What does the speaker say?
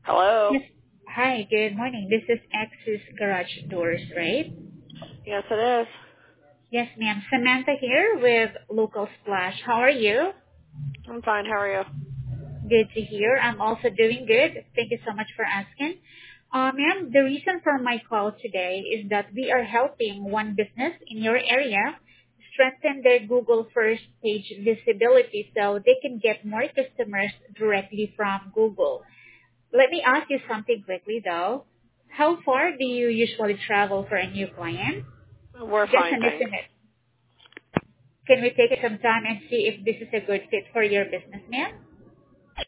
Hello? Yes. Hi, good morning. This is Axis Garage Doors, right? Yes, it is. Yes, ma'am. Samantha here with Local Splash. How are you? I'm fine. How are you? Good to hear. I'm also doing good. Thank you so much for asking. Ma'am, the reason for my call today is that we are helping one business in your area strengthen their Google first page visibility so they can get more customers directly from Google. Let me ask you something quickly though. How far do you usually travel for a new client? We're Just fine, an thanks. estimate. Can we take some time and see if this is a good fit for your business, ma'am?